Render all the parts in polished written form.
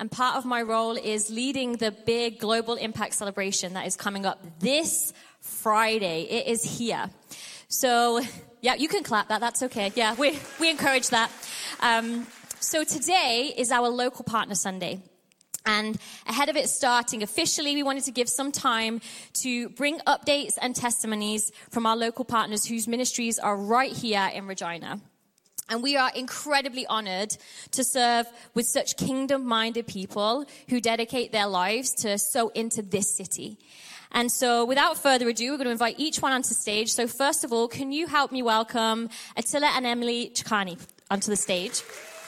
And part of my role is leading the big global impact celebration that is coming up this Friday. It is here. So, yeah, you can clap that. That's okay. Yeah, we encourage that. So today is our local partner Sunday. And ahead of it starting officially, we wanted to give some time to bring updates and testimonies from our local partners whose ministries are right here in Regina. And we are incredibly honored to serve with such kingdom-minded people who dedicate their lives to sow into this city. And so without further ado, we're going to invite each one onto stage. So first of all, can you help me welcome Attila and Emily Chikani onto the stage?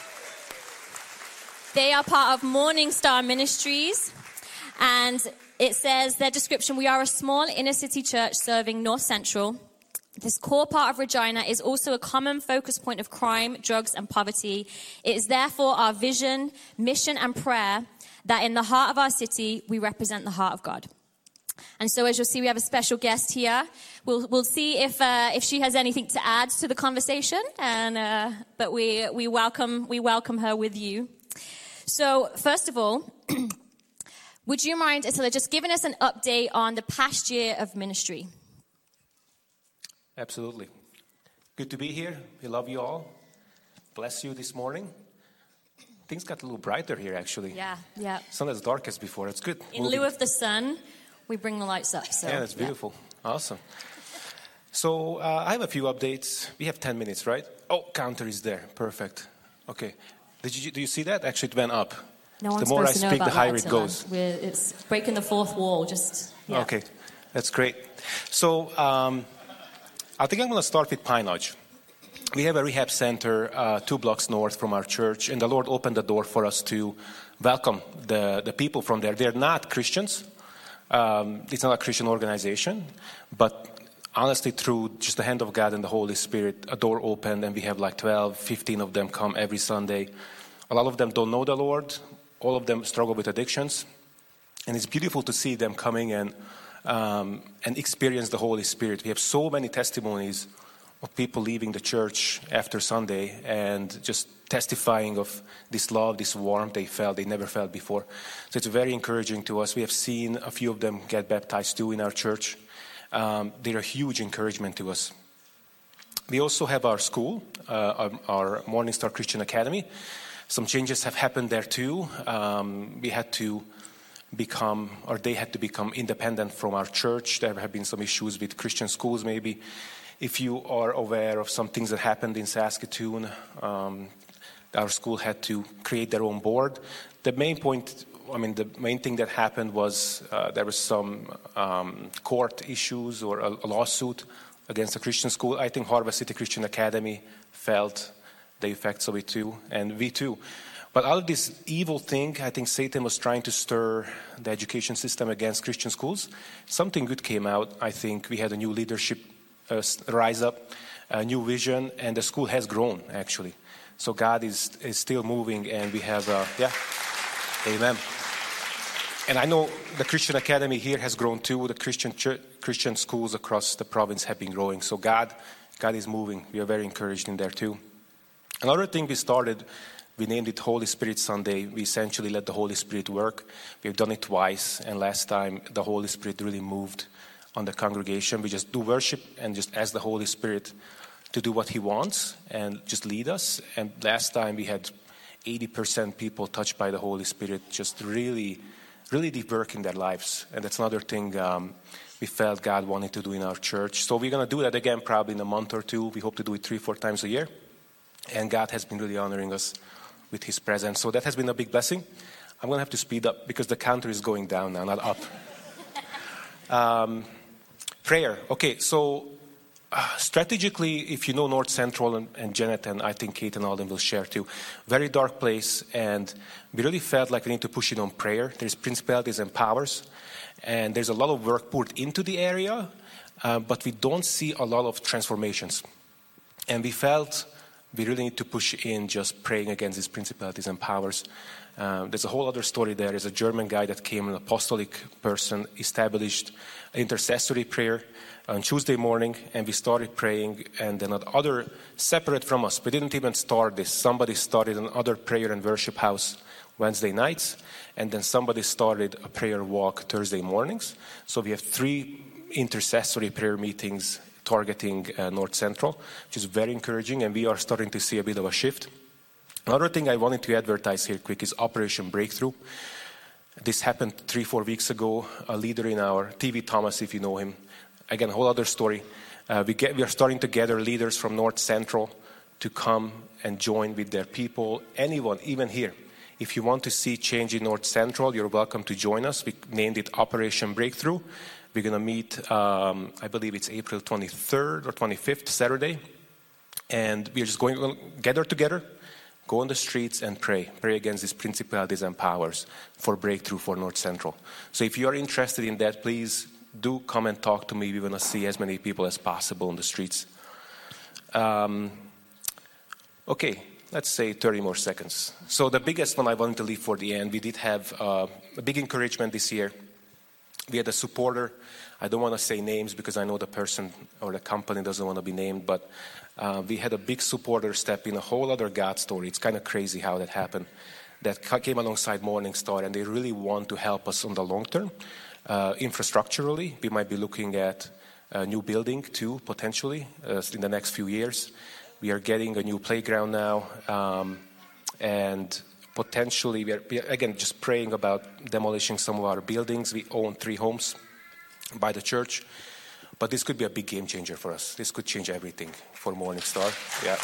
They are part of Morning Star Ministries, and it says their description, we are a small inner city church serving North Central. This core part of Regina is also a common focus point of crime, drugs, and poverty. It is therefore our vision, mission, and prayer that in the heart of our city, we represent the heart of God. And so as you'll see, we have a special guest here. We'll see if she has anything to add to the conversation, but we welcome her with you. So, first of all, would you mind, Attila, just giving us an update on the past year of ministry? Absolutely. Good to be here. We love you all. Bless you this morning. Things got a little brighter here, actually. Yeah. It's not as dark as before. It's good. In lieu of the sun, we bring the lights up. So, yeah, that's beautiful. Yeah. Awesome. So, I have a few updates. We have 10 minutes, right? Oh, counter is there. Perfect. Okay. Do you see that? Actually, it went up. No one's the more I supposed to know speak, about the higher that, it goes. It's breaking the fourth wall. Yeah. Okay, that's great. So I think I'm going to start with Pine Lodge. We have a rehab center 2 blocks north from our church, and the Lord opened the door for us to welcome the people from there. They're not Christians. It's not a Christian organization, but honestly, through just the hand of God and the Holy Spirit, a door opened, and we have like 12, 15 of them come every Sunday. A lot of them don't know the Lord. All of them struggle with addictions. And it's beautiful to see them coming and experience the Holy Spirit. We have so many testimonies of people leaving the church after Sunday and just testifying of this love, this warmth they never felt before. So it's very encouraging to us. We have seen a few of them get baptized too in our church. They're a huge encouragement to us. We also have our school, our Morning Star Christian Academy. Some changes have happened there too. They had to become independent from our church. There have been some issues with Christian schools maybe. If you are aware of some things that happened in Saskatoon, our school had to create their own board. The main thing that happened was there was some court issues or a lawsuit against a Christian school. I think Harvest City Christian Academy felt the effects of it too, and we too. But out of this evil thing, I think Satan was trying to stir the education system against Christian schools. Something good came out. I think we had a new leadership rise up, a new vision, and the school has grown, actually. So God is still moving, and we have, amen. And I know the Christian Academy here has grown too. The Christian schools across the province have been growing. So God is moving. We are very encouraged in there too. Another thing we named it Holy Spirit Sunday. We essentially let the Holy Spirit work. We've done it twice, and last time the Holy Spirit really moved on the congregation. We just do worship and just ask the Holy Spirit to do what He wants and just lead us. And last time we had 80% people touched by the Holy Spirit, just really, really deep work in their lives. And that's another thing we felt God wanted to do in our church. So we're going to do that again probably in a month or two. We hope to do it 3-4 times a year. And God has been really honoring us with His presence. So that has been a big blessing. I'm going to have to speed up because the counter is going down now, not up. Prayer. Okay, so strategically, if you know North Central and Janet, and I think Kate and all them will share too, very dark place, and we really felt like we need to push it on prayer. There's principalities and powers, and there's a lot of work poured into the area, but we don't see a lot of transformations. And we felt we really need to push in just praying against these principalities and powers. There's a whole other story there. There's a German guy that came, an apostolic person, established intercessory prayer on Tuesday morning, and we started praying, and then another separate from us. We didn't even start this. Somebody started another prayer and worship house Wednesday nights, and then somebody started a prayer walk Thursday mornings. So we have 3 intercessory prayer meetings targeting North Central, which is very encouraging, and we are starting to see a bit of a shift. Another thing I wanted to advertise here quick is Operation Breakthrough. This happened 3-4 weeks ago. A leader in our TV, Thomas, if you know him, again, a whole other story. We are starting to gather leaders from North Central to come and join with their people. Anyone, even here, if you want to see change in North Central, you're welcome to join us. We named it Operation Breakthrough. We're going to meet, I believe it's April 23rd or 25th, Saturday. And we're just going to gather together, go on the streets and pray against these principalities and powers for breakthrough for North Central. So if you are interested in that, please do come and talk to me. We want to see as many people as possible on the streets. Okay, let's say 30 more seconds. So the biggest one I wanted to leave for the end, we did have a big encouragement this year. We had a supporter. I don't want to say names because I know the person or the company doesn't want to be named, but we had a big supporter step in, a whole other God story. It's kind of crazy how that happened. That came alongside Morning Star, and they really want to help us on the long term. Infrastructurally, we might be looking at a new building too, potentially, in the next few years. We are getting a new playground now, and potentially we are again just praying about demolishing some of our buildings. We own 3 homes by the church, but this could be a big game changer for us. This could change everything for Morning Star. Yeah.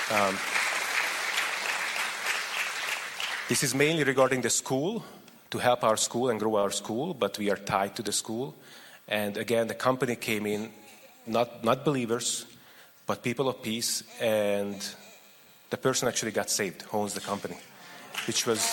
This is mainly regarding the school, to help our school and grow our school, but we are tied to the school. And again, the company came in, not believers, but people of peace, and the person actually got saved, who owns the company, which was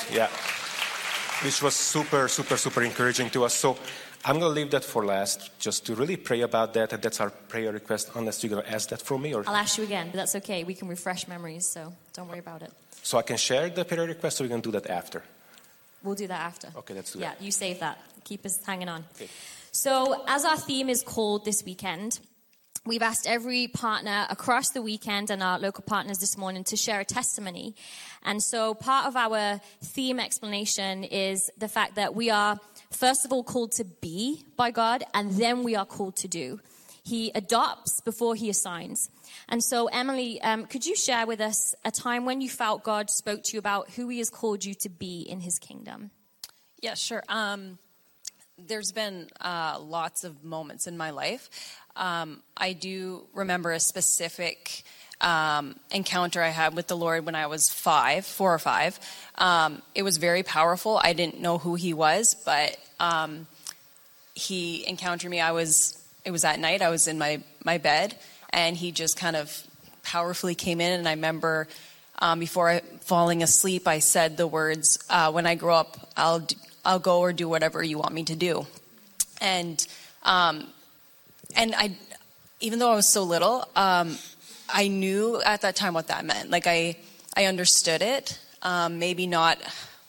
super, super, super encouraging to us. So I'm going to leave that for last, just to really pray about that, and that's our prayer request, unless you're going to ask that from me. Or I'll ask you again, but that's okay. We can refresh memories, so don't worry about it. So I can share the prayer request, or we're going to do that after? We'll do that after. Okay, let's do that. Yeah, you save that. Keep us hanging on. Okay. So as our theme is called this weekend, we've asked every partner across the weekend and our local partners this morning to share a testimony. And so part of our theme explanation is the fact that we are, first of all, called to be by God, and then we are called to do. He adopts before he assigns. And so, Emily, could you share with us a time when you felt God spoke to you about who he has called you to be in his kingdom? Yeah, sure. There's been lots of moments in my life. I do remember a specific encounter I had with the Lord when I was 4 or 5. It was very powerful. I didn't know who he was, but he encountered me. It was at night. I was in my bed, and he just kind of powerfully came in. And I remember before falling asleep, I said the words, "When I grow up, I'll go or do whatever you want me to do." And I, even though I was so little, I knew at that time what that meant. Like I understood it, maybe not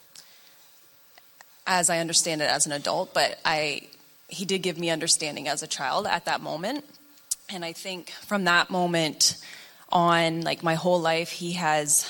as I understand it as an adult, but he did give me understanding as a child at that moment. And I think from that moment on, like my whole life, he has,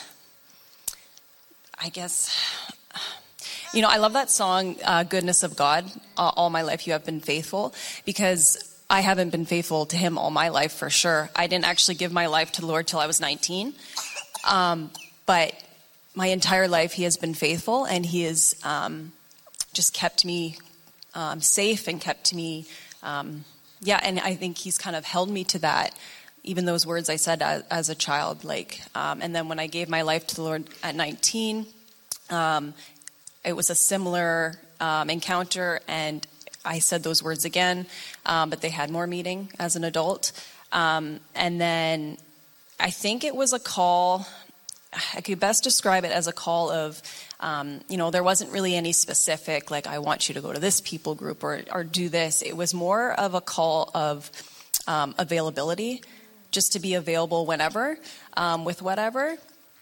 I guess, I love that song, Goodness of God, All My Life You Have Been Faithful, because I haven't been faithful to him all my life for sure. I didn't actually give my life to the Lord till I was 19. But my entire life he has been faithful, and he has just kept me safe and kept me, and I think he's kind of held me to that, even those words I said as a child, and then when I gave my life to the Lord at 19, it was a similar encounter, and I said those words again, but they had more meaning as an adult. And then I think it was a call. I could best describe it as a call of, there wasn't really any specific, like, I want you to go to this people group or do this. It was more of a call of availability, just to be available whenever, with whatever.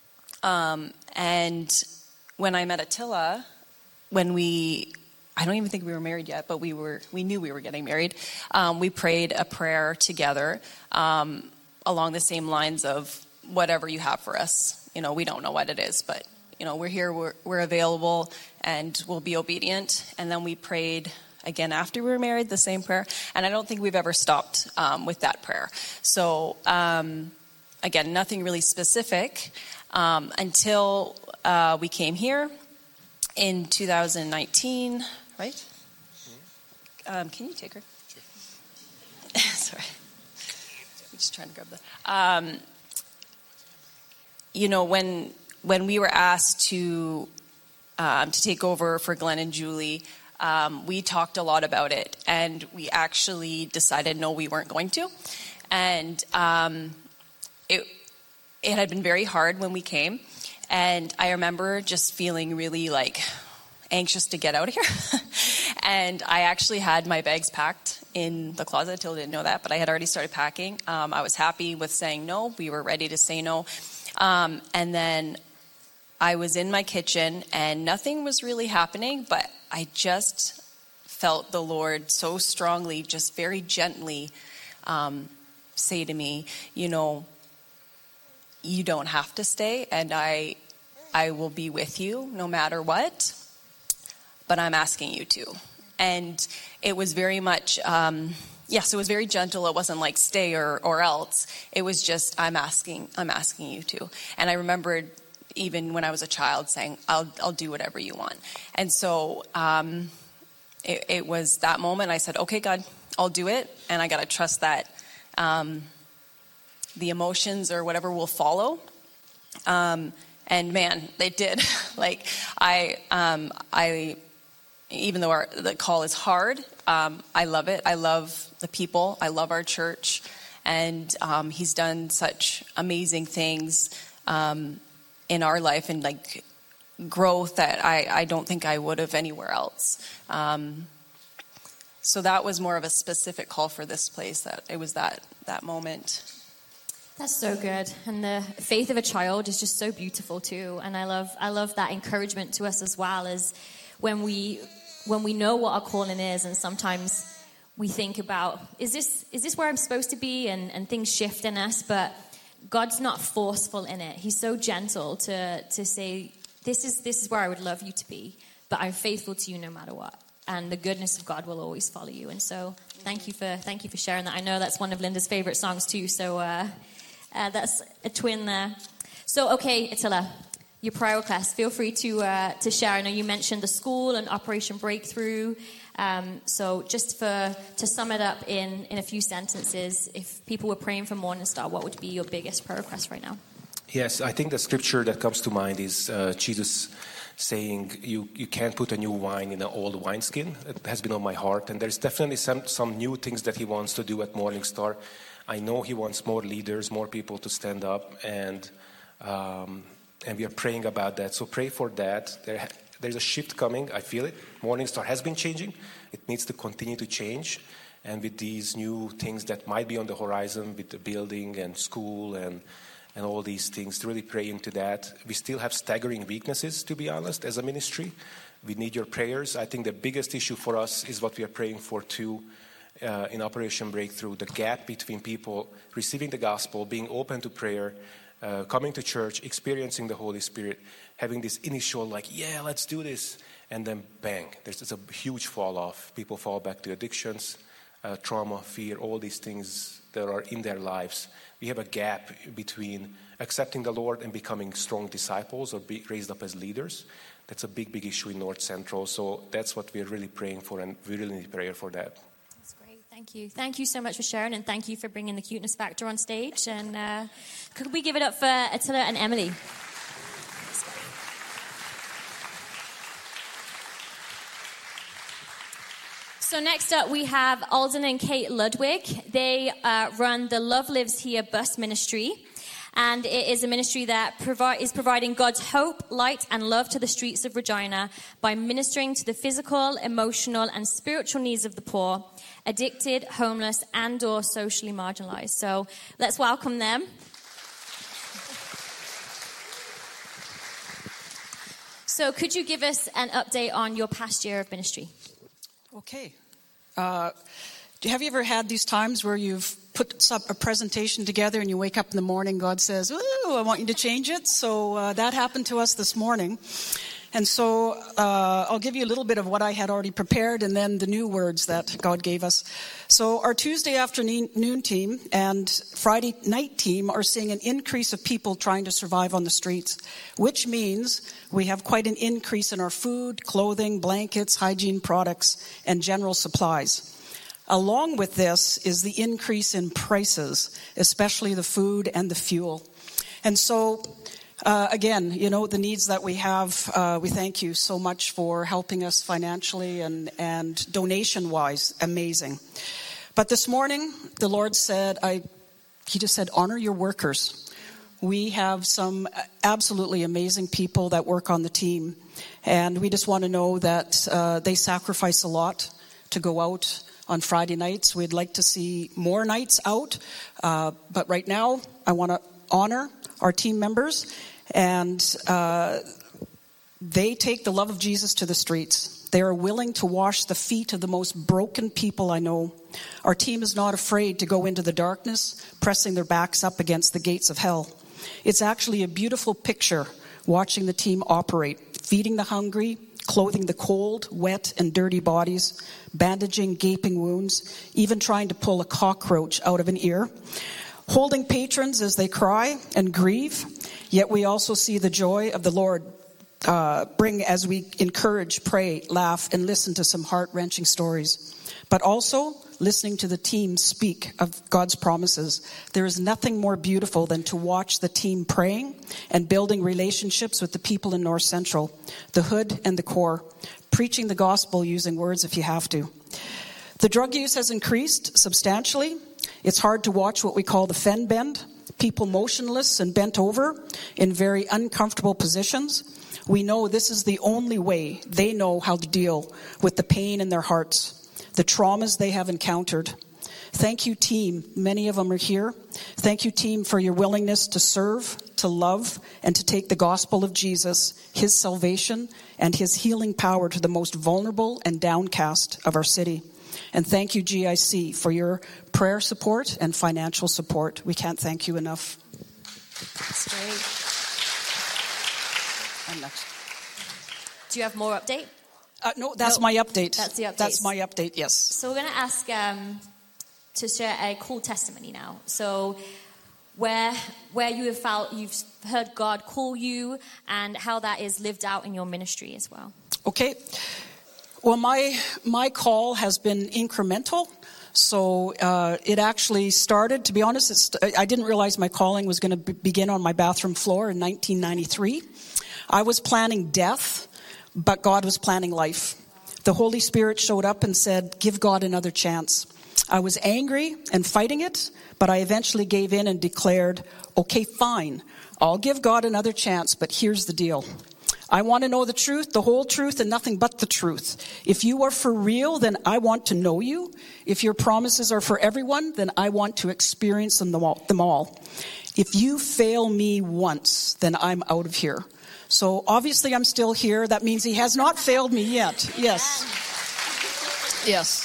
And when I met Attila, I don't even think we were married yet, but we knew we were getting married. We prayed a prayer together along the same lines of whatever you have for us. We don't know what it is, but we're here, we're available, and we'll be obedient. And then we prayed again after we were married, the same prayer. And I don't think we've ever stopped with that prayer. So, again, nothing really specific until we came here in 2019, right? Can you take her? Sure. Sorry. I'm just trying to grab that. When we were asked to take over for Glenn and Julie, we talked a lot about it, and we actually decided no, we weren't going to. And it had been very hard when we came, and I remember just feeling really anxious to get out of here. And I actually had my bags packed in the closet. Till didn't know that, but I had already started packing. I was happy with saying no. We were ready to say no. And then I was in my kitchen, and nothing was really happening, but I just felt the Lord so strongly, just very gently say to me, you don't have to stay, and I will be with you no matter what, but I'm asking you to. And it was very much, it was very gentle. It wasn't like stay or else. It was just, I'm asking you to. And I remembered even when I was a child saying, I'll do whatever you want. And so it was that moment I said, okay, God, I'll do it. And I got to trust that the emotions or whatever will follow. And man, they did. Even though the call is hard, I love it. I love the people. I love our church. And he's done such amazing things in our life and growth that I don't think I would have anywhere else. So that was more of a specific call for this place. That it was that moment. That's so good. And the faith of a child is just so beautiful too. And I love that encouragement to us as well, as when we know what our calling is, and sometimes we think about, is this where I'm supposed to be? And things shift in us, but God's not forceful in it. He's so gentle to say, this is where I would love you to be, but I'm faithful to you no matter what. And the goodness of God will always follow you. And so thank you for sharing that. I know that's one of Linda's favorite songs too. So that's a twin there. So, okay, Attila, your prayer request, feel free to share. I know you mentioned the school and Operation Breakthrough. So just to sum it up in a few sentences, if people were praying for Morning Star, what would be your biggest prayer request right now? Yes, I think the scripture that comes to mind is Jesus saying you can't put a new wine in an old wineskin. It has been on my heart, and there's definitely some new things that he wants to do at Morning Star. I know he wants more leaders, more people to stand up, and we are praying about that. So pray for that. There's a shift coming. I feel it. Morning Star has been changing. It needs to continue to change. And with these new things that might be on the horizon, with the building and school and all these things, really pray into that. We still have staggering weaknesses, to be honest, as a ministry. We need your prayers. I think the biggest issue for us is what we are praying for too in Operation Breakthrough, the gap between people receiving the gospel, being open to prayer, coming to church, experiencing the Holy Spirit, having this initial yeah, let's do this, and then bang, there's a huge fall off. People fall back to addictions, trauma, fear, all these things that are in their lives. We have a gap between accepting the Lord and becoming strong disciples or be raised up as leaders. That's a big, big issue in North Central. So that's what we're really praying for, and we really need prayer for that. That's great. Thank you. Thank you so much for sharing, and thank you for bringing the cuteness factor on stage. And could we give it up for Attila and Emily? So next up, we have Alden and Kate Ludwig. They run the Love Lives Here bus ministry. And it is a ministry that is providing God's hope, light, and love to the streets of Regina by ministering to the physical, emotional, and spiritual needs of the poor, addicted, homeless, and or socially marginalized. So let's welcome them. So could you give us an update on your past year of ministry? Okay. Have you ever had these times where you've put a presentation together and you wake up in the morning, God says, "Ooh, I want you to change it." So that happened to us this morning. And so I'll give you a little bit of what I had already prepared and then the new words that God gave us. So our Tuesday afternoon team and Friday night team are seeing an increase of people trying to survive on the streets, which means we have quite an increase in our food, clothing, blankets, hygiene products, and general supplies. Along with this is the increase in prices, especially the food and the fuel. And so again, the needs that we have, we thank you so much for helping us financially and donation-wise, amazing. But this morning, the Lord said, He just said, honor your workers. We have some absolutely amazing people that work on the team, and we just want to know that they sacrifice a lot to go out on Friday nights. We'd like to see more nights out, but right now, I want to honor our team members, and they take the love of Jesus to the streets. They are willing to wash the feet of the most broken people I know. Our team is not afraid to go into the darkness, pressing their backs up against the gates of hell. It's actually a beautiful picture watching the team operate, feeding the hungry, clothing the cold, wet, and dirty bodies, bandaging gaping wounds, even trying to pull a cockroach out of an ear, holding patrons as they cry and grieve. Yet we also see the joy of the Lord bring as we encourage, pray, laugh, and listen to some heart-wrenching stories. But also listening to the team speak of God's promises. There is nothing more beautiful than to watch the team praying and building relationships with the people in North Central, the hood and the core, preaching the gospel using words if you have to. The drug use has increased substantially. It's hard to watch what we call the fen bend, people motionless and bent over in very uncomfortable positions. We know this is the only way they know how to deal with the pain in their hearts, the traumas they have encountered. Thank you, team. Many of them are here. Thank you, team, for your willingness to serve, to love, and to take the gospel of Jesus, his salvation, and his healing power to the most vulnerable and downcast of our city. And thank you, GIC, for your prayer support and financial support. We can't thank you enough. That's great. I'm next. Do you have more update? No, that's my update. That's the update. That's my update, yes. So we're going to ask to share a cool testimony now. So where you have felt you've heard God call you and how that is lived out in your ministry as well. Okay. Well, my call has been incremental. So it actually started, to be honest, I didn't realize my calling was going to begin on my bathroom floor in 1993. I was planning death, but God was planning life. The Holy Spirit showed up and said, give God another chance. I was angry and fighting it, but I eventually gave in and declared, okay, fine, I'll give God another chance, but here's the deal. I want to know the truth, the whole truth, and nothing but the truth. If you are for real, then I want to know you. If your promises are for everyone, then I want to experience them all. If you fail me once, then I'm out of here. So obviously I'm still here. That means he has not failed me yet. Yes. Yes.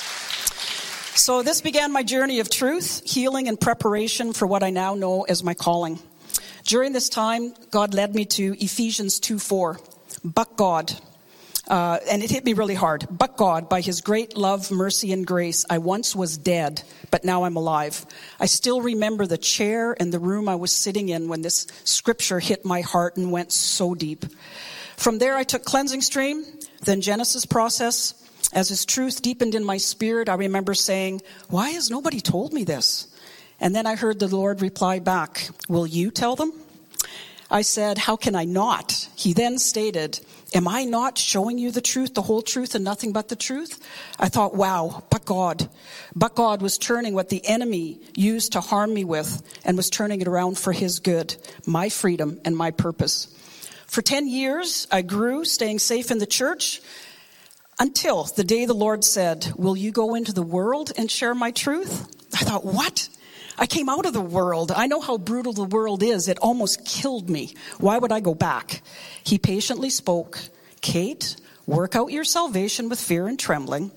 So this began my journey of truth, healing, and preparation for what I now know as my calling. During this time, God led me to Ephesians 2:4. But God, and it hit me really hard. But God, by his great love, mercy, and grace, I once was dead, but now I'm alive. I still remember the chair and the room I was sitting in when this scripture hit my heart and went so deep. From there, I took Cleansing Stream, then Genesis Process. As his truth deepened in my spirit, I remember saying, why has nobody told me this? And then I heard the Lord reply back, will you tell them? I said, how can I not? He then stated, am I not showing you the truth, the whole truth, and nothing but the truth? I thought, wow, but God was turning what the enemy used to harm me with and was turning it around for his good, my freedom and my purpose. For 10 years, I grew, staying safe in the church until the day the Lord said, will you go into the world and share my truth? I thought, what? I came out of the world. I know how brutal the world is. It almost killed me. Why would I go back? He patiently spoke, Kate, work out your salvation with fear and trembling.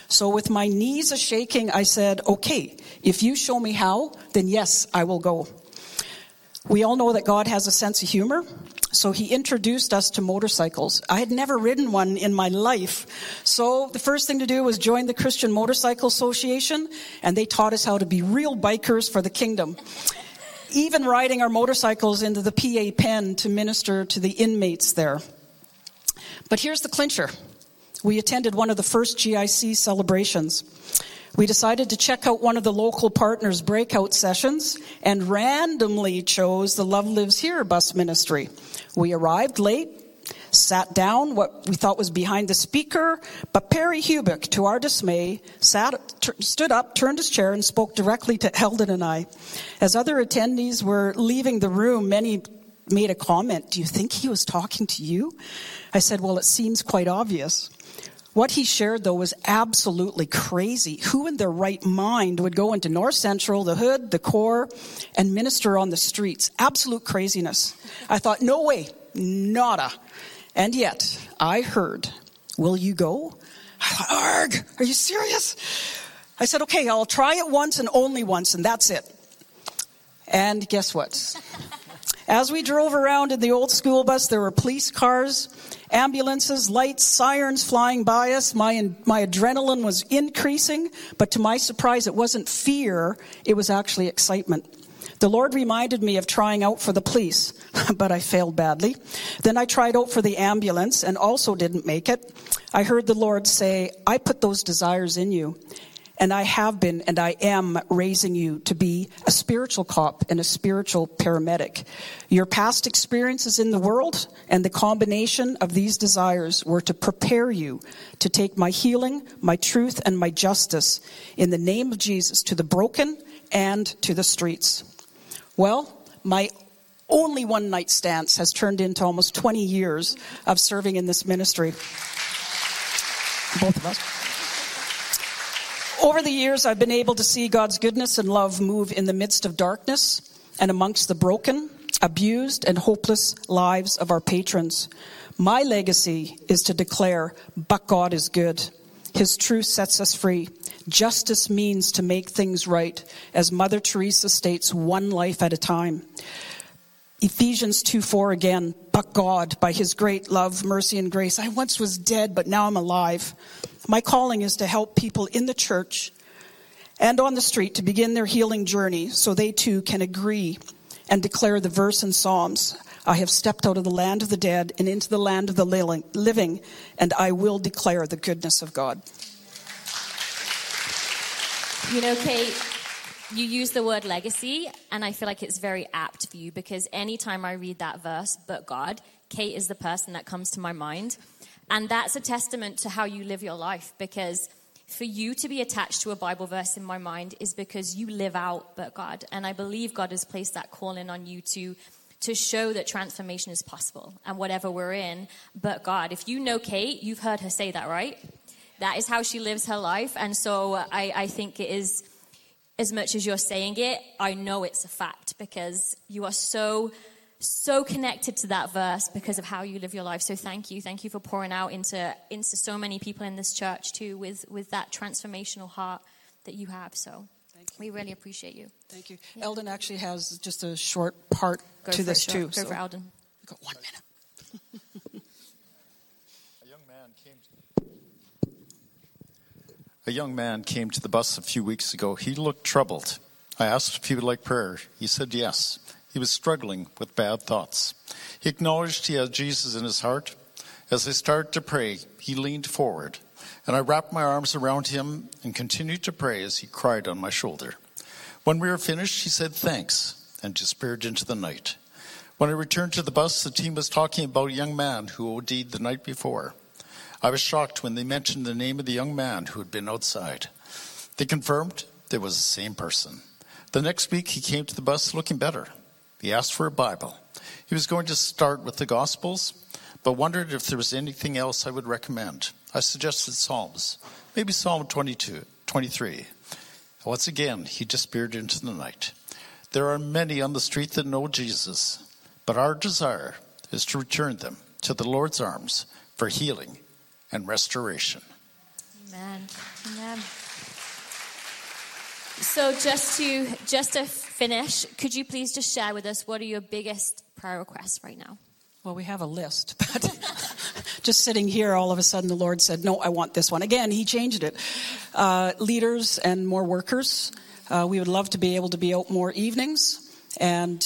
So with my knees a-shaking, I said, okay, if you show me how, then yes, I will go. We all know that God has a sense of humor, so he introduced us to motorcycles. I had never ridden one in my life, so the first thing to do was join the Christian Motorcycle Association, and they taught us how to be real bikers for the kingdom. Even riding our motorcycles into the PA pen to minister to the inmates there. But here's the clincher. We attended one of the first GIC celebrations. We decided to check out one of the local partners' breakout sessions and randomly chose the Love Lives Here bus ministry. We arrived late, sat down what we thought was behind the speaker, but Perry Hubick, to our dismay, stood up, turned his chair, and spoke directly to Eldon and I. As other attendees were leaving the room, many made a comment, "Do you think he was talking to you?" I said, "Well, it seems quite obvious." What he shared, though, was absolutely crazy. Who in their right mind would go into North Central, the hood, the core, and minister on the streets? Absolute craziness. I thought, no way, nada. And yet, I heard, "Will you go?" I thought, "Arg, are you serious?" I said, "Okay, I'll try it once and only once, and that's it." And guess what? As we drove around in the old school bus, there were police cars, ambulances, lights, sirens flying by us. My adrenaline was increasing, but to my surprise, it wasn't fear, it was actually excitement. The Lord reminded me of trying out for the police, but I failed badly. Then I tried out for the ambulance and also didn't make it. I heard the Lord say, "I put those desires in you. And I have been and I am raising you to be a spiritual cop and a spiritual paramedic. Your past experiences in the world and the combination of these desires were to prepare you to take my healing, my truth, and my justice in the name of Jesus to the broken and to the streets." Well, my only one-night stance has turned into almost 20 years of serving in this ministry. Both of us. Over the years, I've been able to see God's goodness and love move in the midst of darkness and amongst the broken, abused, and hopeless lives of our patrons. My legacy is to declare, but God is good. His truth sets us free. Justice means to make things right, as Mother Teresa states, one life at a time. Ephesians 2:4 again, but God, by his great love, mercy, and grace, I once was dead, but now I'm alive. My calling is to help people in the church and on the street to begin their healing journey so they too can agree and declare the verse in Psalms, "I have stepped out of the land of the dead and into the land of the living, and I will declare the goodness of God." You know, Kate, you use the word legacy, and I feel like it's very apt for you because anytime I read that verse, but God, Kate is the person that comes to my mind. And that's a testament to how you live your life, because for you to be attached to a Bible verse in my mind is because you live out but God. And I believe God has placed that calling on you to show that transformation is possible and whatever we're in, but God. If you know Kate, you've heard her say that, right? That is how she lives her life. And so I think it is, as much as you're saying it, I know it's a fact because you are so connected to that verse because of how you live your life. So thank you for pouring out into so many people in this church too with that transformational heart that you have. So we really appreciate you. Thank you. Yeah. Eldon actually has just a short part to this too. Go for Eldon. We've got 1 minute. A young man came to the bus a few weeks ago. He looked troubled. I asked if he would like prayer. He said yes. He was struggling with bad thoughts. He acknowledged he had Jesus in his heart. As I started to pray, he leaned forward, and I wrapped my arms around him and continued to pray as he cried on my shoulder. When we were finished, he said thanks and disappeared into the night. When I returned to the bus, the team was talking about a young man who OD'd the night before. I was shocked when they mentioned the name of the young man who had been outside. They confirmed it was the same person. The next week, he came to the bus looking better. He asked for a Bible. He was going to start with the Gospels, but wondered if there was anything else I would recommend. I suggested Psalms, maybe Psalm 22, 23. Once again, he disappeared into the night. There are many on the street that know Jesus, but our desire is to return them to the Lord's arms for healing and restoration. Amen. Amen. So just to finish, could you please just share with us what are your biggest prayer requests right now? Well, we have a list, but just sitting here, all of a sudden the Lord said, no, I want this one. Again, he changed it. Leaders and more workers. We would love to be able to be out more evenings. And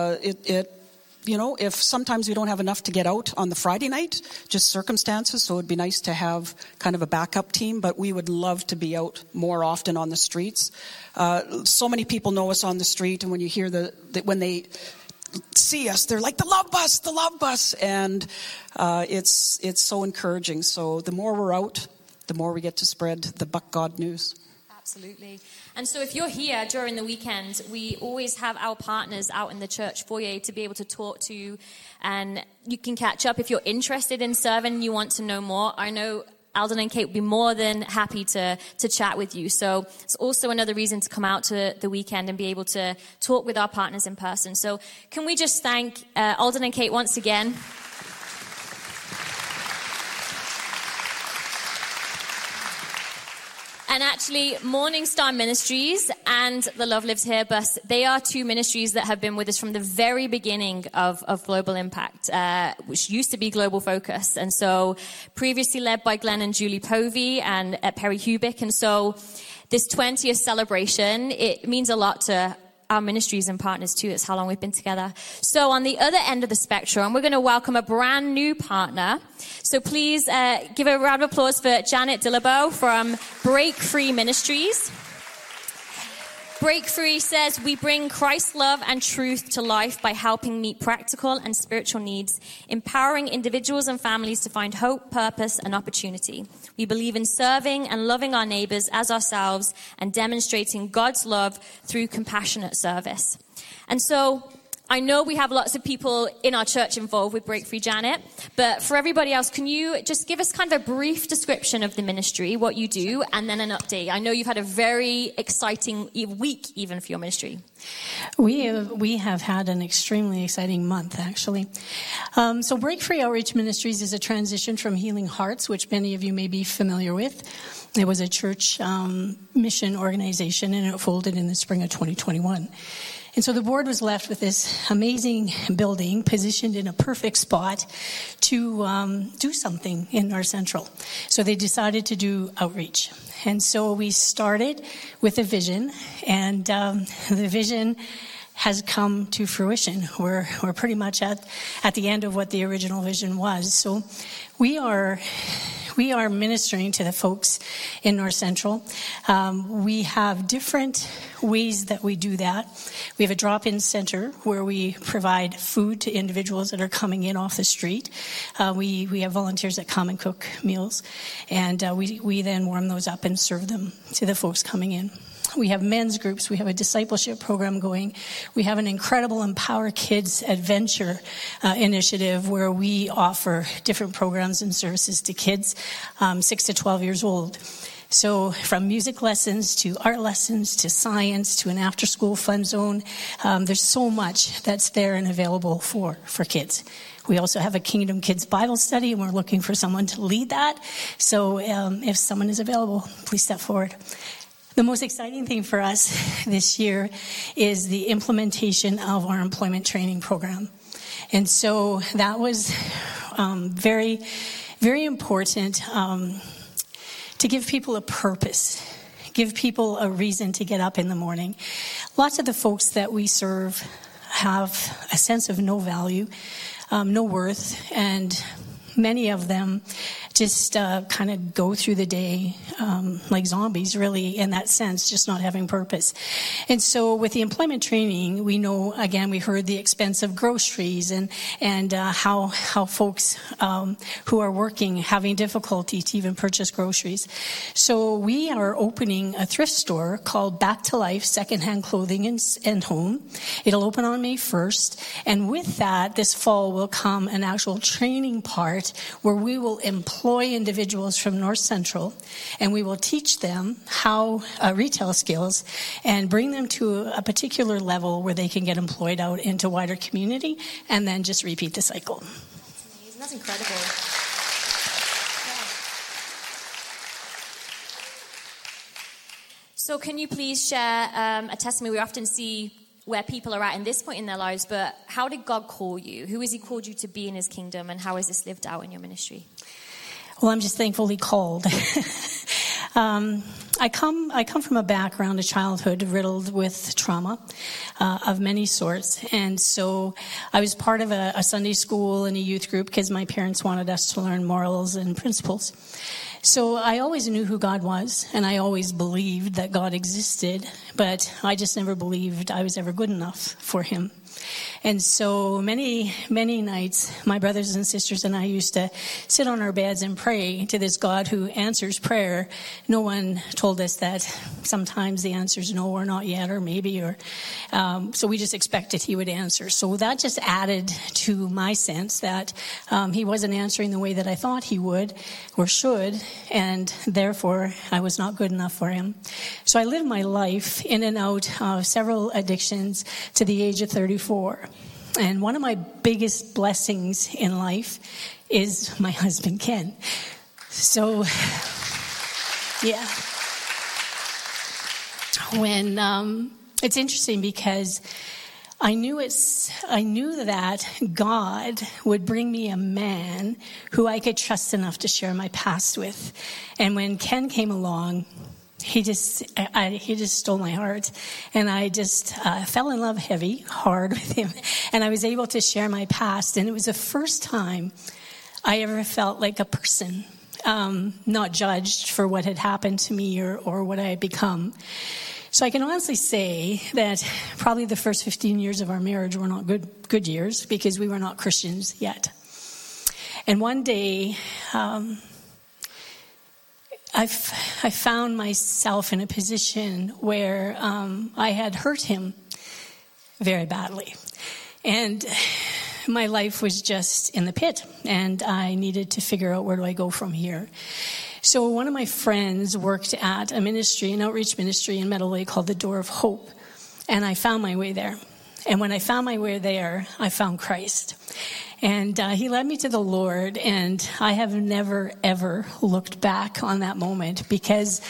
if sometimes we don't have enough to get out on the Friday night, just circumstances, so it'd be nice to have kind of a backup team, but we would love to be out more often on the streets. So many people know us on the street, and when you hear when they see us, they're like, the love bus, and it's so encouraging. So the more we're out, the more we get to spread the Buck God news. Absolutely. And so if you're here during the weekend, we always have our partners out in the church foyer to be able to talk to, and you can catch up if you're interested in serving and you want to know more. I know Alden and Kate would be more than happy to chat with you. So it's also another reason to come out to the weekend and be able to talk with our partners in person. So can we just thank Alden and Kate once again? And actually, Morning Star Ministries and the Love Lives Here bus, they are two ministries that have been with us from the very beginning of Global Impact, which used to be Global Focus. And so previously led by Glenn and Julie Povey and Perry Hubick. And so this 20th celebration, it means a lot to our ministries and partners too. It's how long we've been together. So on the other end of the spectrum, we're going to welcome a brand new partner. So please give a round of applause for Janet Dillabo from Break Free Ministries. Break Free says, we bring Christ's love and truth to life by helping meet practical and spiritual needs, empowering individuals and families to find hope, purpose, and opportunity. We believe in serving and loving our neighbors as ourselves and demonstrating God's love through compassionate service. And so I know we have lots of people in our church involved with Break Free, Janet, but for everybody else, can you just give us kind of a brief description of the ministry, what you do, and then an update? I know you've had a very exciting week even for your ministry. We have had an extremely exciting month, actually. So Break Free Outreach Ministries is a transition from Healing Hearts, which many of you may be familiar with. It was a church mission organization, and it folded in the spring of 2021. And so the board was left with this amazing building positioned in a perfect spot to do something in North Central. So they decided to do outreach. And so we started with a vision, and the vision has come to fruition. We're pretty much at the end of what the original vision was. So we are ministering to the folks in North Central. We have different ways that we do that. We have a drop-in center where we provide food to individuals that are coming in off the street. We have volunteers that come and cook meals, and we then warm those up and serve them to the folks coming in. We have men's groups. We have a discipleship program going. We have an incredible Empower Kids Adventure initiative where we offer different programs and services to kids 6 to 12 years old. So from music lessons to art lessons to science to an after-school fun zone, there's so much that's there and available for kids. We also have a Kingdom Kids Bible study, and we're looking for someone to lead that. So if someone is available, please step forward. The most exciting thing for us this year is the implementation of our employment training program. And so that was very, very important to give people a purpose, give people a reason to get up in the morning. Lots of the folks that we serve have a sense of no value, no worth, and many of them just kind of go through the day like zombies, really, in that sense, just not having purpose. And so with the employment training, we know, again, we heard the expense of groceries and how folks who are working having difficulty to even purchase groceries. So we are opening a thrift store called Back to Life Secondhand Clothing and Home. It'll open on May 1st. And with that, this fall will come an actual training part where we will employ individuals from North Central, and we will teach them how retail skills and bring them to a particular level where they can get employed out into wider community and then just repeat the cycle. That's amazing. That's incredible. So can you please share a testimony? We often see where people are at in this point in their lives, but how did God call you? Who has he called you to be in his kingdom, and how has this lived out in your ministry? Well, I'm just thankfully called. I come from a background, a childhood riddled with trauma of many sorts. And so I was part of a Sunday school and a youth group because my parents wanted us to learn morals and principles. So I always knew who God was, and I always believed that God existed, but I just never believed I was ever good enough for him. And so many, many nights, my brothers and sisters and I used to sit on our beds and pray to this God who answers prayer. No one told us that sometimes the answer is no or not yet or maybe, or so we just expected he would answer. So that just added to my sense that he wasn't answering the way that I thought he would or should, and therefore I was not good enough for him. So I lived my life in and out of several addictions to the age of 34. And one of my biggest blessings in life is my husband, Ken. So, yeah. When, it's interesting because I knew that God would bring me a man who I could trust enough to share my past with. And when Ken came along, he just stole my heart, and I just fell in love hard with him, and I was able to share my past, and it was the first time I ever felt like a person, not judged for what had happened to me or what I had become. So I can honestly say that probably the first 15 years of our marriage were not good years because we were not Christians yet. And one day, I found myself in a position where I had hurt him very badly. And my life was just in the pit, and I needed to figure out where do I go from here. So one of my friends worked at a ministry, an outreach ministry in Meadow Lake called the Door of Hope, and I found my way there. And when I found my way there, I found Christ. And he led me to the Lord, and I have never, ever looked back on that moment because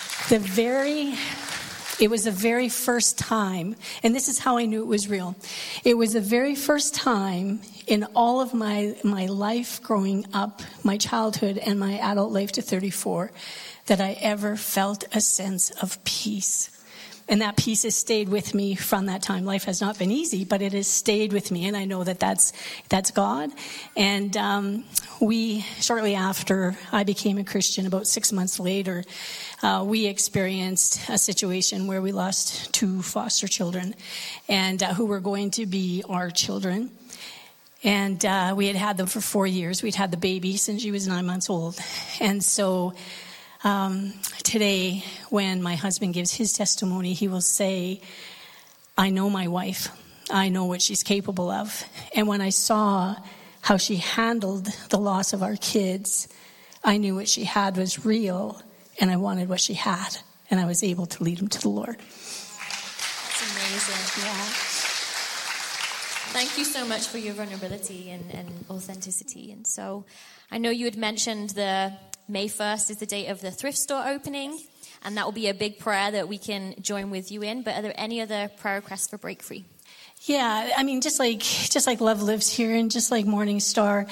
it was the very first time, and this is how I knew it was real. It was the very first time in all of my life growing up, my childhood and my adult life to 34, that I ever felt a sense of peace. And that peace has stayed with me from that time. Life has not been easy, but it has stayed with me. And I know that that's God. And shortly after I became a Christian, about 6 months later, we experienced a situation where we lost 2 foster children and who were going to be our children. And we had them for 4 years. We'd had the baby since she was 9 months old. And so today, when my husband gives his testimony, he will say, I know my wife. I know what she's capable of. And when I saw how she handled the loss of our kids, I knew what she had was real, and I wanted what she had. And I was able to lead him to the Lord. That's amazing. Yeah. Thank you so much for your vulnerability and authenticity. And so I know you had mentioned the May 1st is the date of the thrift store opening, and that will be a big prayer that we can join with you in. But are there any other prayer requests for Break Free? Yeah, I mean, just like Love Lives here and just like Morning Star,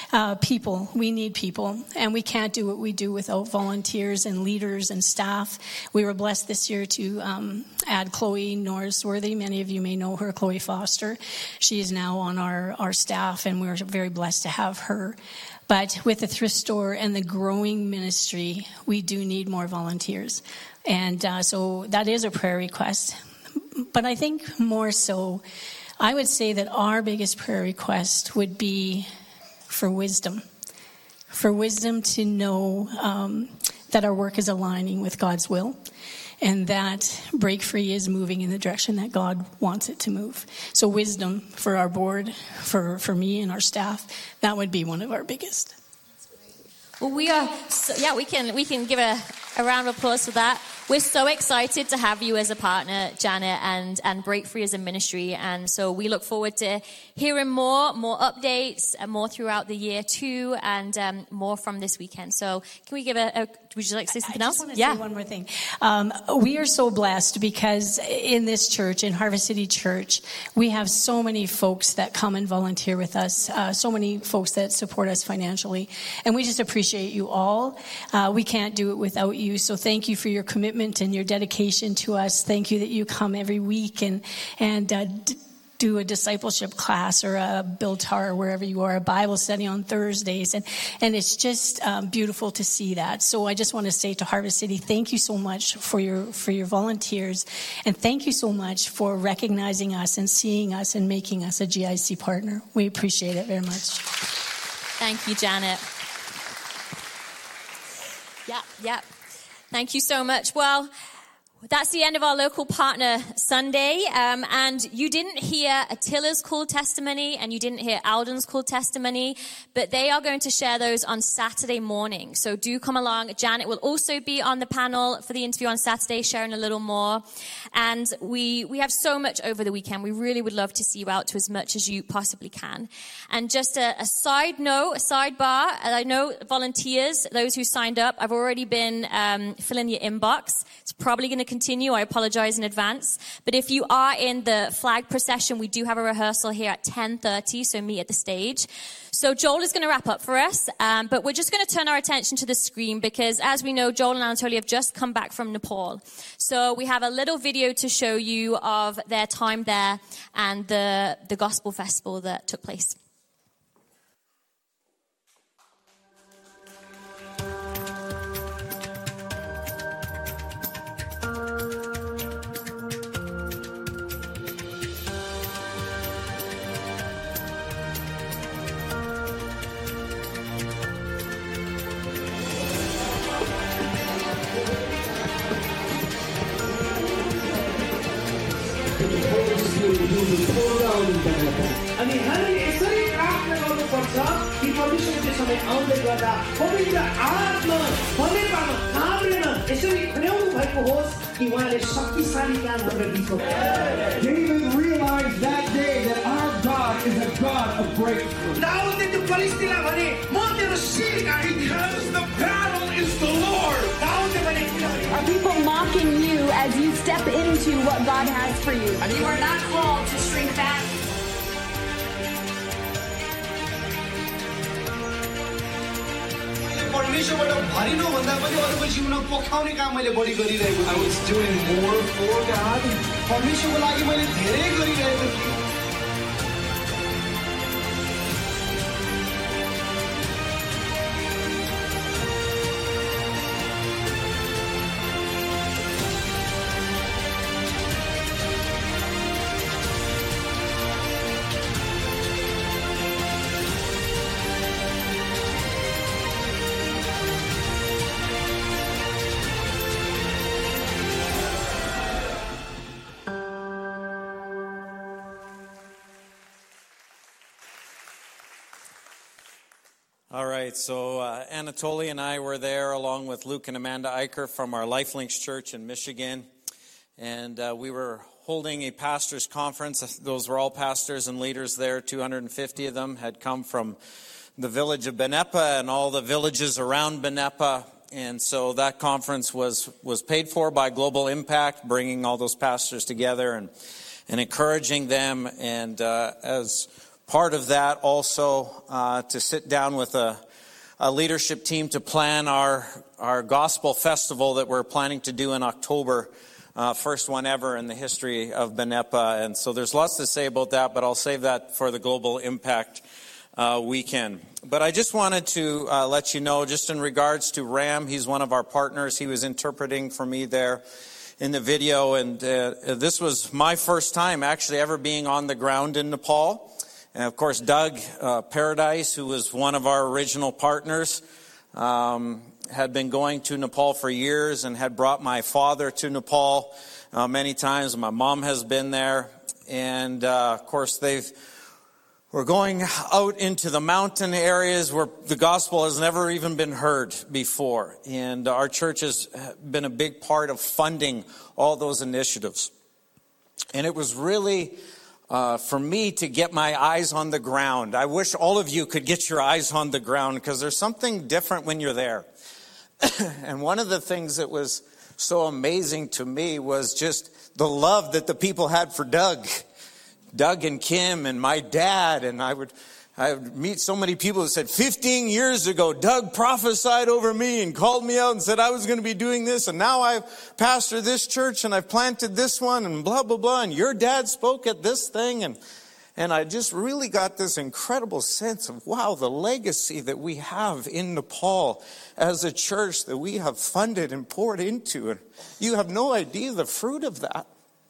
we need people, and we can't do what we do without volunteers and leaders and staff. We were blessed this year to add Chloe Norrisworthy. Many of you may know her, Chloe Foster. She is now on our staff, and we're very blessed to have her. But with the thrift store and the growing ministry, we do need more volunteers. And so that is a prayer request. But I think more so, I would say that our biggest prayer request would be for wisdom to know that our work is aligning with God's will, and that Break Free is moving in the direction that God wants it to move. So wisdom for our board, for me and our staff, that would be one of our biggest. Well, we can give a round of applause for that. We're so excited to have you as a partner, Janet, and Break Free as a ministry. And so we look forward to hearing more updates, and more throughout the year too, and more from this weekend. So can we give a would you like to say something I else? just want to say one more thing. We are so blessed because in this church, in Harvest City Church, we have so many folks that come and volunteer with us, so many folks that support us financially. And we just appreciate you all. We can't do it without you. So thank you for your commitment and your dedication to us. Thank you that you come every week and do a discipleship class or a Biltar, wherever you are, a Bible study on Thursdays. And it's just beautiful to see that. So I just want to say to Harvest City, thank you so much for your volunteers. And thank you so much for recognizing us and seeing us and making us a GIC partner. We appreciate it very much. Thank you, Janet. Yeah. Thank you so much. Well, that's the end of our local partner Sunday. And you didn't hear Attila's cool testimony and you didn't hear Alden's cool testimony, but they are going to share those on Saturday morning. So do come along. Janet will also be on the panel for the interview on Saturday, sharing a little more. And we have so much over the weekend. We really would love to see you out to as much as you possibly can. And just a side note, a sidebar, I know volunteers, those who signed up, I've already been filling your inbox. It's probably going to continue. I apologize in advance. But if you are in the flag procession, we do have a rehearsal here at 10:30, so meet at the stage. So Joel is going to wrap up for us, but we're just going to turn our attention to the screen because, as we know, Joel and Anatoly have just come back from Nepal. So we have a little video to show you of their time there and the gospel festival that took place. अनि हामीले यसरी प्रार्थना गर्नुपर्छ कि परमेश्वरको समय आउँदै गर्दा पवित्र आत्मा पवित्रमा कामलेन यसरी खन्याउनु भएको होस् कि उहाँले शक्तिशाली काम हाम्रो बिचमा David realized that day that our God is a God of breakthrough. दाउदले त्यो फरिस्तीलाई भने म तेरो शिर गाडी Because the battle is the Lord. दाउदले भने Are people mocking you as you step into what God has for you? You are not called to shrink back. परमेश्वरबाट भरिनु भन्दा पनि अरूको जीवनमा पोखाउने काम मैले बढी गरिरहेको छु। I was doing more for God. परमेश्वरको लागि मैले धेरै गरिरहेको छु। All right, so Anatoly and I were there along with Luke and Amanda Eicher from our Lifelinks Church in Michigan. And we were holding a pastors' conference. Those were all pastors and leaders there. 250 of them had come from the village of Benepa and all the villages around Benepa. And so that conference was paid for by Global Impact, bringing all those pastors together and encouraging them. And as part of that also to sit down with a leadership team to plan our gospel festival that we're planning to do in October, first one ever in the history of Benepa. And so there's lots to say about that, but I'll save that for the Global Impact weekend. But I just wanted to let you know, just in regards to Ram, he's one of our partners. He was interpreting for me there in the video, and this was my first time actually ever being on the ground in Nepal. And of course, Doug Paradise, who was one of our original partners, had been going to Nepal for years and had brought my father to Nepal many times. My mom has been there. And of course, we're going out into the mountain areas where the gospel has never even been heard before. And our church has been a big part of funding all those initiatives. And it was really for me to get my eyes on the ground. I wish all of you could get your eyes on the ground because there's something different when you're there. And one of the things that was so amazing to me was just the love that the people had for Doug and Kim and my dad. And I would meet so many people who said, 15 years ago, Doug prophesied over me and called me out and said I was going to be doing this. And now I've pastored this church and I've planted this one and blah, blah, blah. And your dad spoke at this thing. And I just really got this incredible sense of, wow, the legacy that we have in Nepal as a church that we have funded and poured into. And you have no idea the fruit of that.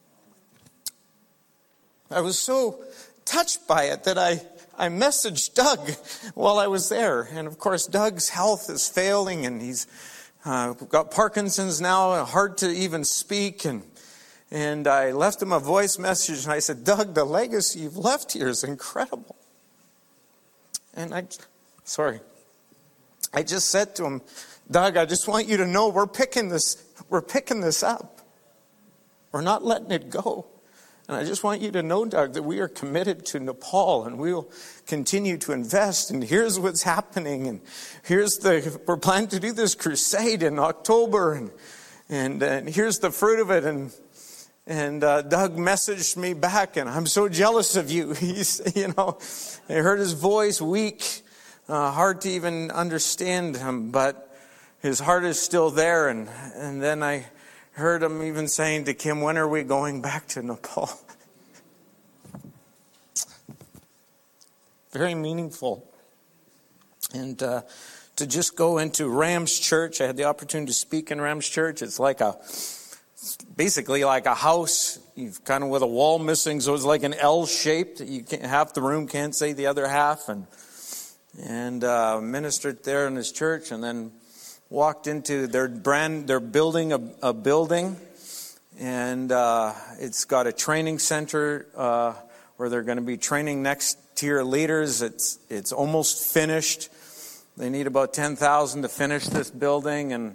I was so touched by it that I messaged Doug while I was there. And of course, Doug's health is failing and he's got Parkinson's now, hard to even speak. And I left him a voice message and I said, Doug, the legacy you've left here is incredible. And I just said to him, Doug, I just want you to know we're picking this up. We're not letting it go. And I just want you to know, Doug, that we are committed to Nepal and we will continue to invest. And here's what's happening. And we're planning to do this crusade in October. And here's the fruit of it. And Doug messaged me back, and I'm so jealous of you. He's, I heard his voice weak, hard to even understand him, but his heart is still there. And then I heard him even saying to Kim, when are we going back to Nepal? Very meaningful. And to just go into Ram's Church, I had the opportunity to speak in Ram's Church. It's basically like a house, you've kind of with a wall missing, so it's like an L shaped. You can't, half the room can't say the other half, and ministered there in his church, and then walked into they're building a building, and it's got a training center where they're going to be training next tier leaders. It's almost finished. They need about $10,000 to finish this building, and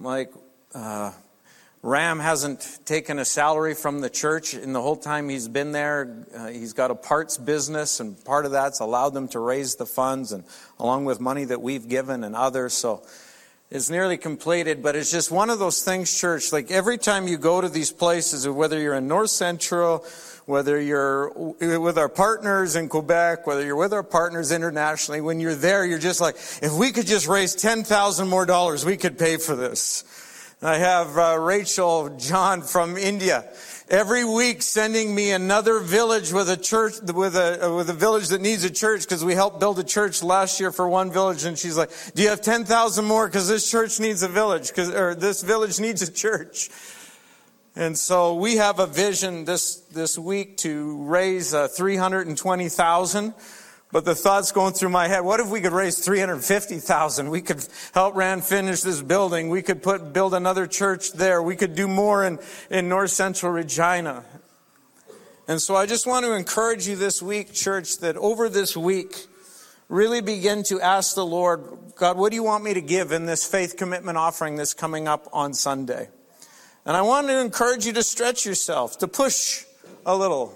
Ram hasn't taken a salary from the church in the whole time he's been there. He's got a parts business, and part of that's allowed them to raise the funds, and along with money that we've given and others. So it's nearly completed, but it's just one of those things, church. Like every time you go to these places, whether you're in North Central, whether you're with our partners in Quebec, whether you're with our partners internationally, when you're there, you're just like, if we could just raise $10,000 more, we could pay for this. I have Rachel John from India every week sending me another village with a church, with a village that needs a church, because we helped build a church last year for one village. And she's like, do you have 10,000 more? Because this church needs a village, or this village needs a church. And so we have a vision this week to raise 320,000. But the thought's going through my head, what if we could raise 350,000? We could help Rand finish this building. We could build another church there. We could do more in North Central Regina. And so I just want to encourage you this week, church, that over this week, really begin to ask the Lord, God, what do you want me to give in this faith commitment offering that's coming up on Sunday? And I want to encourage you to stretch yourself, to push a little.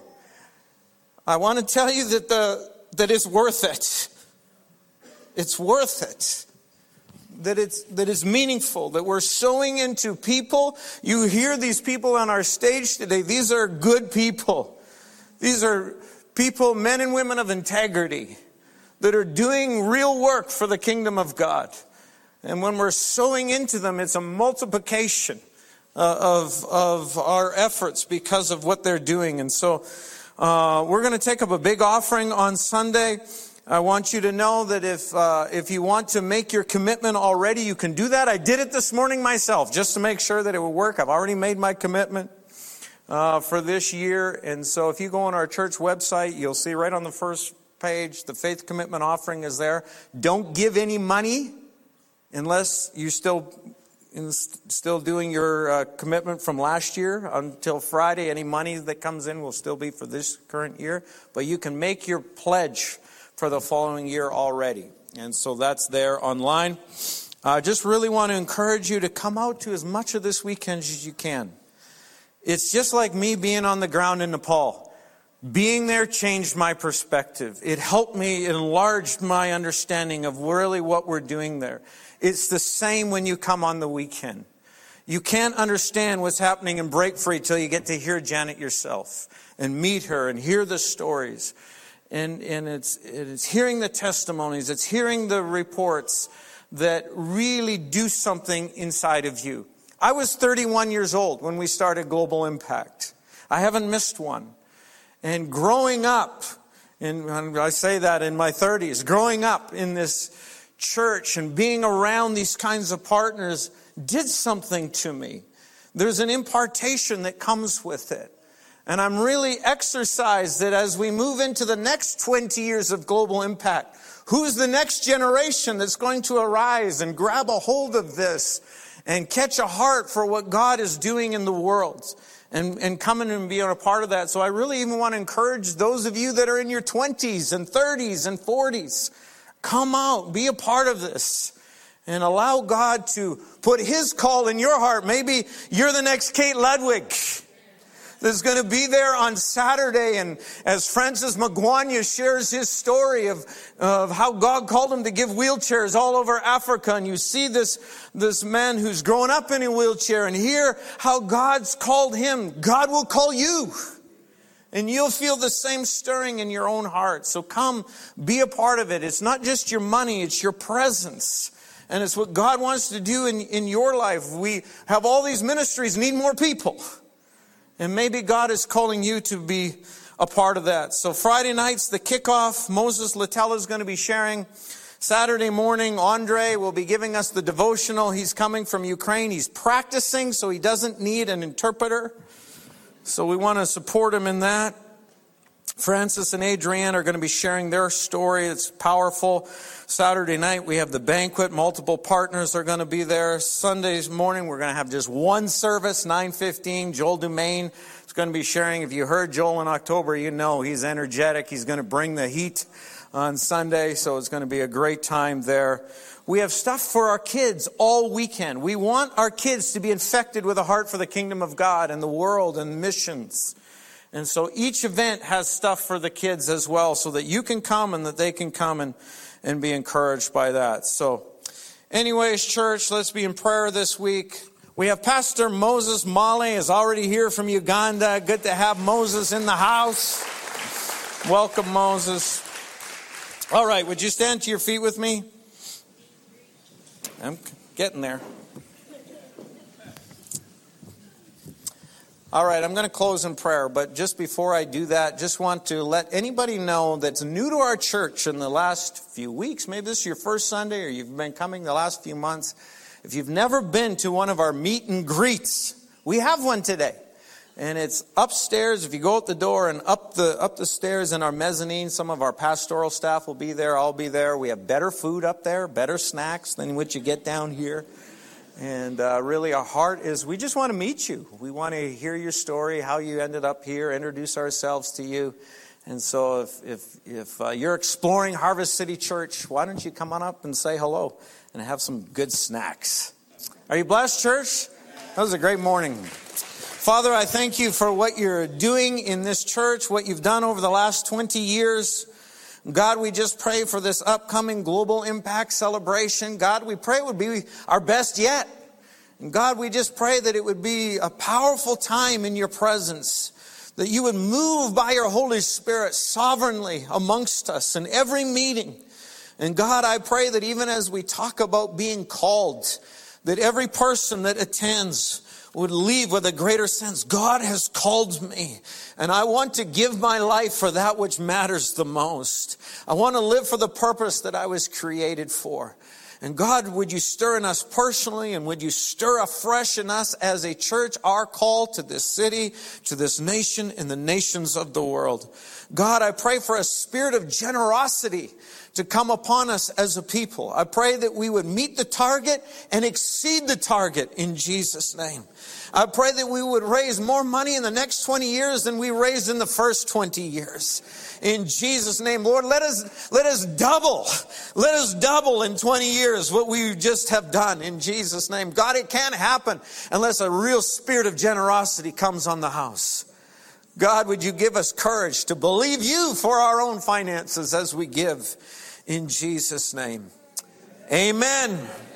I want to tell you that it's worth it. It's worth it. That it's meaningful, that we're sowing into people. You hear these people on our stage today. These are good people. These are people, men and women of integrity, that are doing real work for the kingdom of God. And when we're sowing into them, it's a multiplication of our efforts because of what they're doing. And so we're going to take up a big offering on Sunday. I want you to know that if you want to make your commitment already, you can do that. I did it this morning myself just to make sure that it would work. I've already made my commitment for this year. And so if you go on our church website, you'll see right on the first page, the faith commitment offering is there. Don't give any money unless you're still doing your commitment from last year. Until Friday, any money that comes in will still be for this current year. But you can make your pledge for the following year already. And so that's there online. I just really want to encourage you to come out to as much of this weekend as you can. It's just like me being on the ground in Nepal. Being there changed my perspective. It helped me, it enlarged my understanding of really what we're doing there. It's the same when you come on the weekend. You can't understand what's happening in Break Free till you get to hear Janet yourself and meet her and hear the stories. And it's hearing the testimonies, it's hearing the reports that really do something inside of you. I was 31 years old when we started Global Impact. I haven't missed one. And growing up, and I say that in my 30s, growing up in this church and being around these kinds of partners did something to me. There's an impartation that comes with it. And I'm really exercised that as we move into the next 20 years of Global Impact, who's the next generation that's going to arise and grab a hold of this and catch a heart for what God is doing in the world and coming and being a part of that. So I really even want to encourage those of you that are in your 20s and 30s and 40s, come out, be a part of this. And allow God to put His call in your heart. Maybe you're the next Kate Ludwig that's going to be there on Saturday. And as Francis Magwanya shares his story of how God called him to give wheelchairs all over Africa. And you see this man who's grown up in a wheelchair and hear how God's called him. God will call you. And you'll feel the same stirring in your own heart. So come, be a part of it. It's not just your money, it's your presence. And it's what God wants to do in your life. We have all these ministries, need more people. And maybe God is calling you to be a part of that. So Friday night's the kickoff. Moses Latella is going to be sharing. Saturday morning, Andre will be giving us the devotional. He's coming from Ukraine. He's practicing, so he doesn't need an interpreter. So we want to support him in that. Francis and Adrienne are going to be sharing their story. It's powerful. Saturday night, we have the banquet. Multiple partners are going to be there. Sunday morning, we're going to have just one service, 9:15. Joel Dumaine is going to be sharing. If you heard Joel in October, you know he's energetic. He's going to bring the heat on Sunday, so it's going to be a great time there. We have stuff for our kids all weekend. We want our kids to be infected with a heart for the kingdom of God and the world and missions. And so each event has stuff for the kids as well, so that you can come and that they can come and be encouraged by that. So anyways, church, let's be in prayer this week. We have Pastor Moses Male is already here from Uganda. Good to have Moses in the house. Welcome, Moses. All right, would you stand to your feet with me? I'm getting there. All right, I'm going to close in prayer, but just before I do that, just want to let anybody know that's new to our church in the last few weeks, maybe this is your first Sunday or you've been coming the last few months. If you've never been to one of our meet and greets, we have one today. And it's upstairs. If you go out the door and up the stairs in our mezzanine, some of our pastoral staff will be there. I'll be there. We have better food up there, better snacks than what you get down here. And really our heart is we just want to meet you. We want to hear your story, how you ended up here, introduce ourselves to you. And so if you're exploring Harvest City Church, why don't you come on up and say hello and have some good snacks. Are you blessed, church? That was a great morning. Father, I thank you for what you're doing in this church, what you've done over the last 20 years. God, we just pray for this upcoming Global Impact celebration. God, we pray it would be our best yet. And God, we just pray that it would be a powerful time in your presence, that you would move by your Holy Spirit sovereignly amongst us in every meeting. And God, I pray that even as we talk about being called, that every person that attends would leave with a greater sense. God has called me, and I want to give my life for that which matters the most. I want to live for the purpose that I was created for. And God, would you stir in us personally, and would you stir afresh in us as a church our call to this city, to this nation, and the nations of the world. God, I pray for a spirit of generosity to come upon us as a people. I pray that we would meet the target and exceed the target in Jesus' name. I pray that we would raise more money in the next 20 years than we raised in the first 20 years. In Jesus' name, Lord, let us double in 20 years what we just have done in Jesus' name. God, it can't happen unless a real spirit of generosity comes on the house. God, would you give us courage to believe you for our own finances as we give in Jesus' name. Amen.